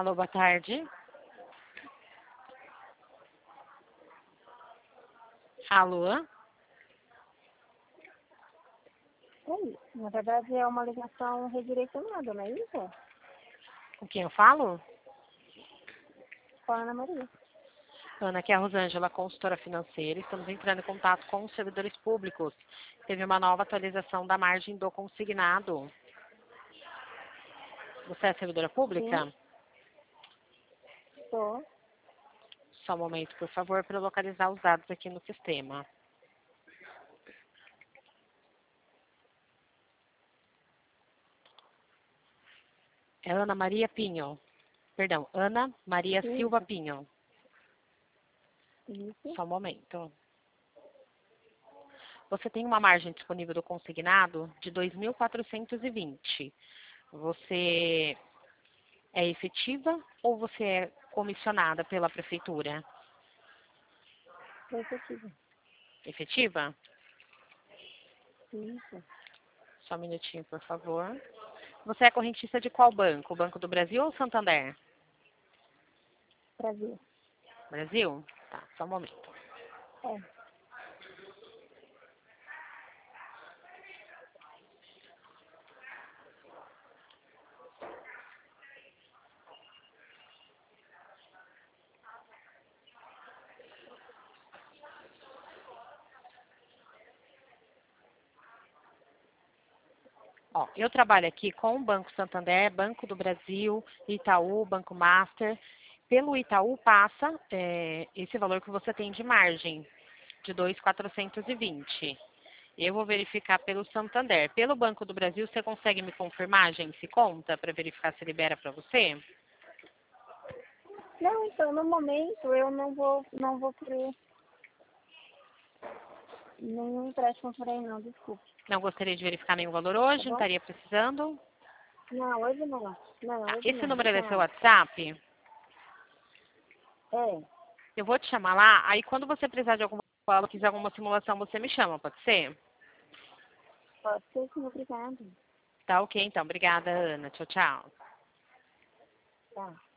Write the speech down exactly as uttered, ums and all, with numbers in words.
Alô, boa tarde. Alô? Oi, na verdade é uma ligação redirecionada, não é isso? Com quem eu falo? Com a Ana Maria. Ana, aqui é a Rosângela, consultora financeira. Estamos entrando em contato com os servidores públicos. Teve uma nova atualização da margem do consignado. Você é servidora pública? Sim, estou. Só um momento, por favor, para eu localizar os dados aqui no sistema. É Ana Maria Pinho. Perdão, Ana Maria Silva Isso, Pinho. isso. Só um momento. Você tem uma margem disponível do consignado de dois mil quatrocentos e vinte. Você é efetiva ou você é comissionada pela prefeitura? Efetiva. Efetiva? Isso. Só um minutinho, por favor. Você é correntista de qual banco? Banco do Brasil ou Santander? Brasil. Brasil? Tá, só um momento. É. Ó, eu trabalho aqui com o Banco Santander, Banco do Brasil, Itaú, Banco Master. Pelo Itaú passa é, esse valor que você tem de margem, de dois mil quatrocentos e vinte. Eu vou verificar pelo Santander. Pelo Banco do Brasil, você consegue me confirmar, gente, se conta, para verificar se libera para você? Não, então, no momento eu não vou, não vou querer nenhum empréstimo por aí não, desculpe. Não gostaria de verificar nenhum valor Tá hoje, não bom? estaria precisando. Não, hoje não. Não, Tá, hoje esse não. número é seu Tchau. WhatsApp? É, Eu vou te chamar lá, aí quando você precisar de alguma coisa, quiser alguma simulação, você me chama, pode ser? pode ser sim, obrigada. Tá ok, então. Obrigada, Ana. Tchau, tchau. Tá.